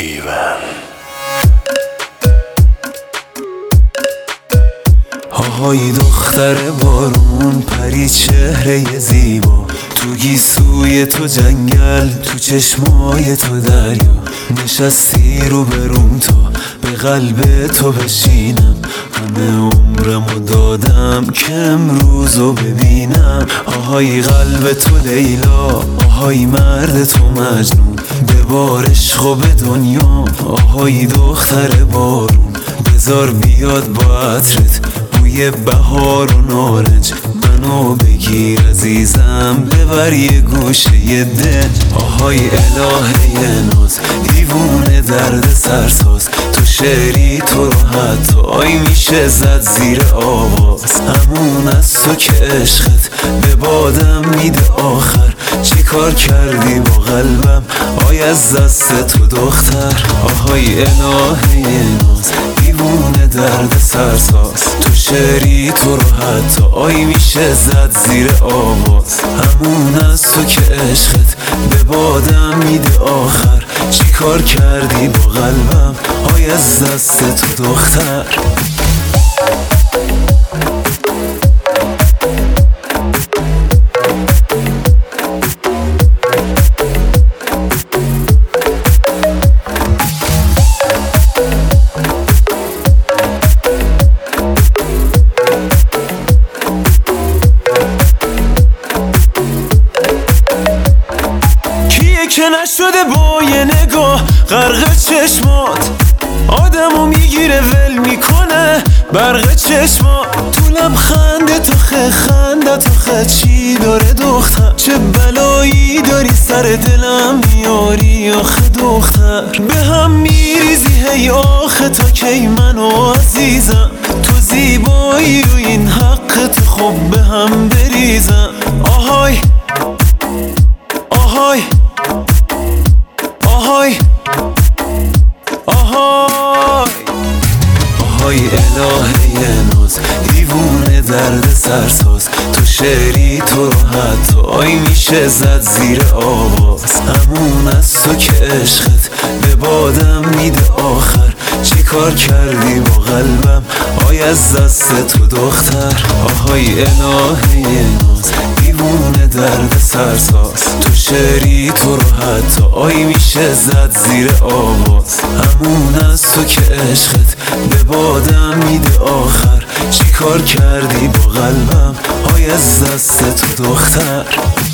ایون آهای دختر بارون، پری چهره زیبا، تو گیسوی تو جنگل، تو چشمای تو دریا. نشستی رو بروم تا به قلب تو بشینم، همه عمرمو دادم که امروزو ببینم. آهای قلب تو لیلا، آهای مرد تو مجنون، ببار عشق و به دنیا. آهای دختر بارون، بذار بیاد با عطرت بوی بهار و نارنج، منو بگیر عزیزم ببر یه گوشه دل. آهای الهه ناز، دیوونه درد سرساز، تو شعری تو رو حتی آی میشه زد زیر آواز. همون از تو که عشقت به بادم میده آخر، چی کار کردی با قلبم آی از دست تو دختر. آهای الهه ناز، دیوونه درد سرساز، تو شعری تو رو حتی آی میشه زد زیر آواز. همون از تو که عشقت به بادم میده آخر، چی کار کردی با قلبم آی از دست تو دختر. که نشده با یه نگاه غرق چشمات، آدمو میگیره ول میکنه برق چشمات. تو لبخند تو خنده تو چی داره دختر، چه بلایی داری سر دلم میاری آخه دختر. به هم میریزی هی آخه تا کی منو عزیزم، تو زیبایی و این حق تو خب به هم بریزم. آهای آهای آهای آهای آهای الهه ناز، دیوونه درد سرساز، تو شعری تو رو حتی آی میشه زد زیر آواز. همون از تو که عشقت به بادم میده آخر، چی کار کردی با قلبم آی از دست تو دختر. آهای الهه ناز، دیوونه درد سرساز، تو شعری تو رو حتی آی میشه زد زیر آواز. همون از تو که عشقت به بادم میده آخر، چی کار کردی با قلبم آی از دست تو دختر.